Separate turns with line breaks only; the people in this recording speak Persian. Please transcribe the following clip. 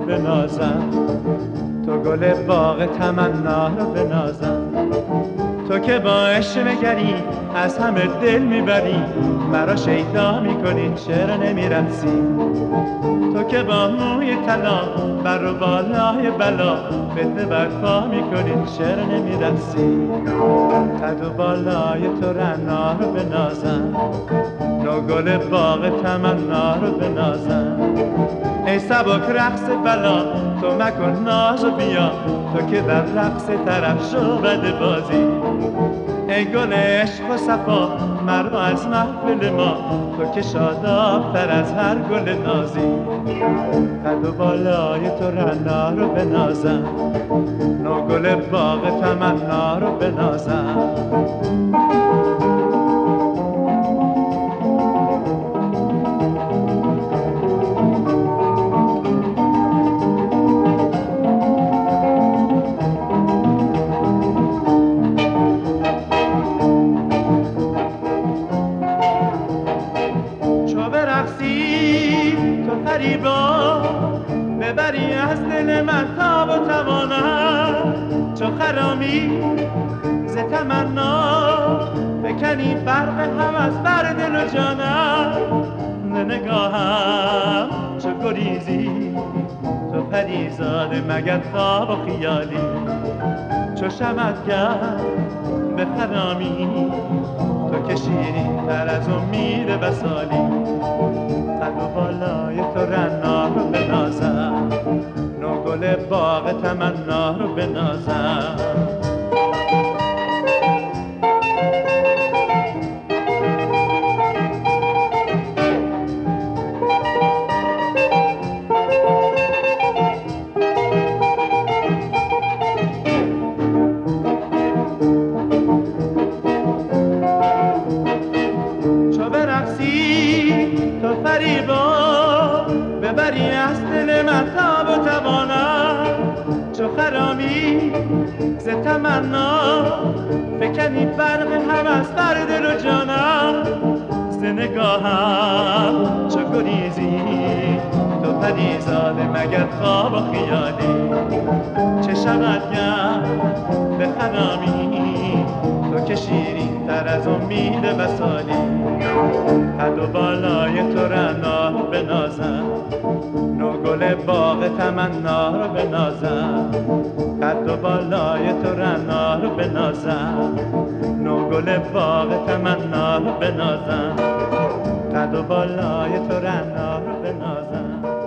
بنازم، تو گل باغ تمنا رو بنازم. تو که با عشق نگری از همه دل میبری، مرا شیدا میکنی چرا نمیرقصی؟ تو که با موی طلا بر و بالای بلا فتنه برپا میکنی چرا نمیرقصی؟ قد و بالای تو رعنا رو بنازم، نوگل باغ تمنا رو بنازم. ای سبک رقص بلا تو مکن ناز و بیا، تو که در رقص طرف شو بد بازی. ای گل عشق و صفا مرا از محفل ما، تو که شاداب تر از هر گل نازی. قد و بالای تو رعنا رو بنازم، نوگل باغ تمنا رو بنازم. تو فریبا ببری از دل من تاب و توانم، چو خرامی ز تمنا بکنی برق هوس بر دل و جانم. ز نگاهم چو گریزی تو پریزاده مگر خواب و خیالی، چو شمع‌گر به خرامی تو که شیرین تر از امید وصالی. قد و بالای تو رعنا رو بنازم، نوگل باغ تمنا رو بنازم. چو برقصی تو فریبا ببری از دل من تاب و توانم، چو خرامی ز تمنا فکنی برق هوس بر دل و جانم. ز نگاهم چو گریزی تو پریزاده مگر خواب و خیالی، چه شود گر به خرامی تو که شیرین تر از امید وصالی. قد و بالای تو رعنا رو بنازم، نوگل باغ تمنا رو بنازم. قد و بالای تو رعنا رو بنازم، نوگل باغ تمنا رو بنازم. قد و بالای تو رعنا رو بنازم.